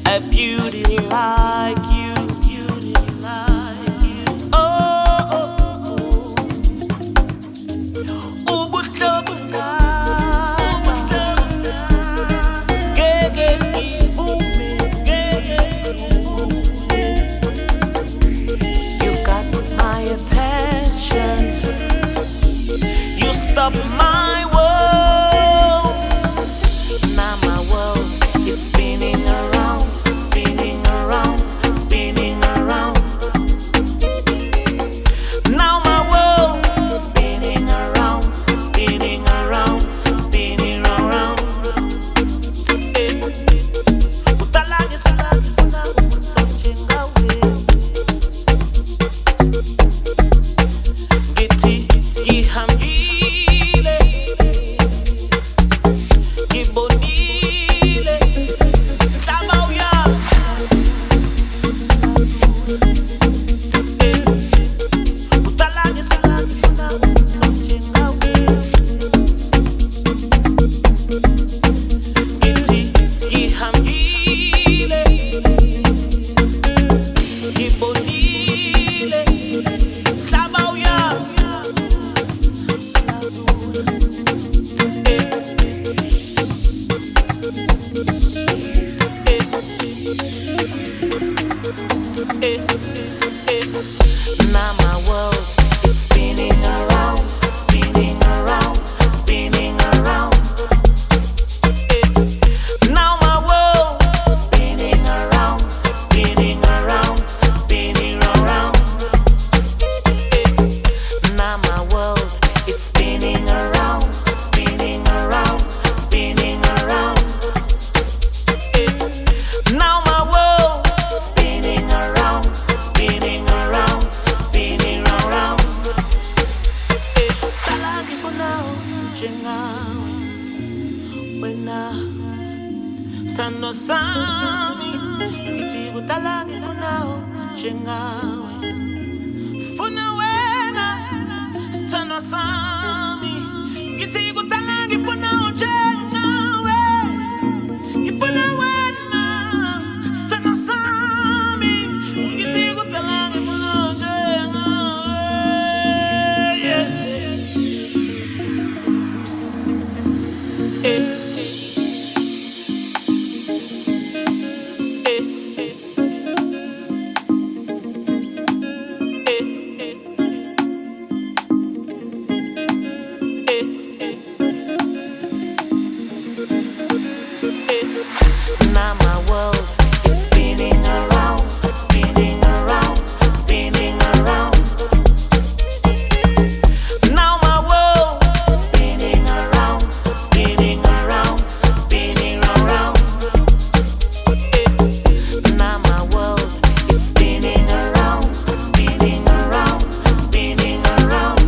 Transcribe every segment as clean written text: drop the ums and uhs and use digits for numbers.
A beauty like you, beauty like you. Oh, oh, oh. Ubuhlobo ngaba, ngeke ngivume, ngeke ngivume. You got my attention. You stop my world. Now my world is spinning around, spinning around, spinning around. Now my world is spinning around, spinning around, spinning around. Utalagi salagi funa utamchenga we. Githi gihambile, gibonile. Tabauya. Utalagi salagi funa utamchenga we. Githi gihambile, gibonile. Tabauya. Now my world is spinning around, spinning around, spinning around. Now my world is spinning around, spinning around, spinning around. Now my world is spinning around, spinning around, spinning around. Now my world is spinning around, spinning around, spinning around. Talagi funa njengawe wena sano sami, ngithi kutalagi funa njengawe. Funa wena sano sami, ngithi kutalagi funa njengawe. Ngifuna wena sano sami, ngithi kutalagi funa njengawe. Yeah. Now my world is spinning around, spinning around, spinning around. Now my world is spinning around, spinning around, spinning around. Now my world is spinning around, spinning around, spinning around.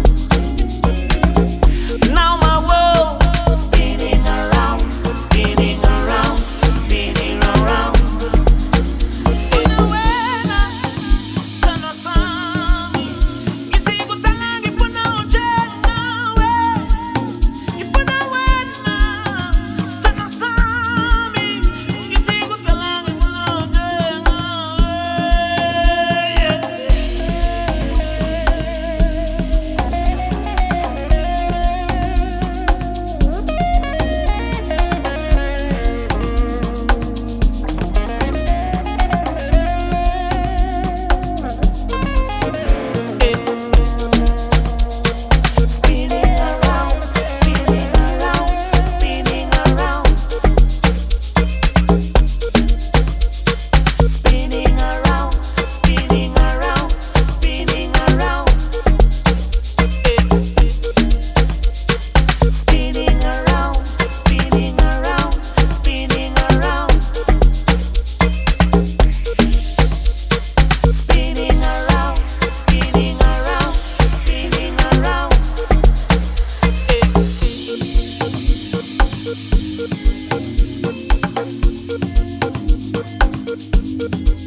Now my world is spinning around, spinning around, spinning around. Funa wena sano sami, ngithi kutalagi funa njengawe. Ngifuna wena sano sami, ngithi kutalagi funa spinning around, spinning around, spinning around. Spinning around, spinning around, spinning around. Spinning around, spinning around, spinning around. Spinning around, spinning around, spinning around.